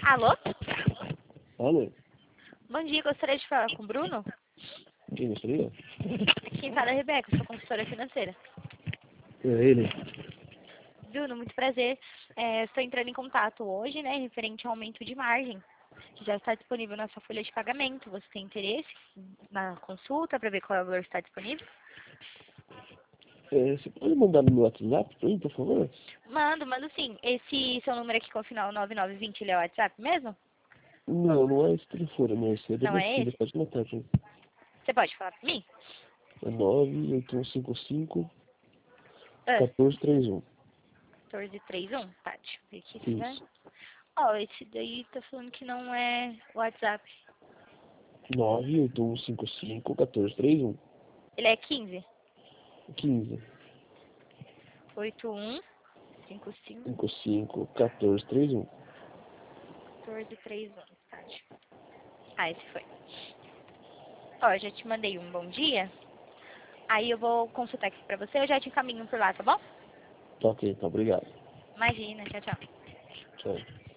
Alô? Alô? Bom dia, gostaria de falar com o Bruno? Quem gostaria? Quem fala é a Rebeca, sou consultora financeira. É ele. Bruno, muito prazer. Estou entrando em contato hoje, né, referente ao aumento de margem, que já está disponível na sua folha de pagamento. Você tem interesse na consulta para ver qual é o valor que está disponível? Você pode mandar no meu WhatsApp pra mim, por favor? Mando sim. Esse seu número aqui com o final 9920, ele é o WhatsApp mesmo? Não, não é esse telefone, não. Esse é da Não minha é filha. esse? Pode anotar pra mim. Você pode falar para mim? É 98155 Ah, 1431. 1431? Tá, deixa eu ver aqui se vai. Isso. Ó, esse daí tá falando que não é WhatsApp. 98155 1431. Ele é 15? 15 81 55 55 1431. 1431. Tá, esse foi. Ó, já te mandei um bom dia. Aí eu vou consultar aqui pra você. Eu já te encaminho por lá, tá bom? Tá ok, tá. Obrigado. Imagina, tchau, tchau. Tchau.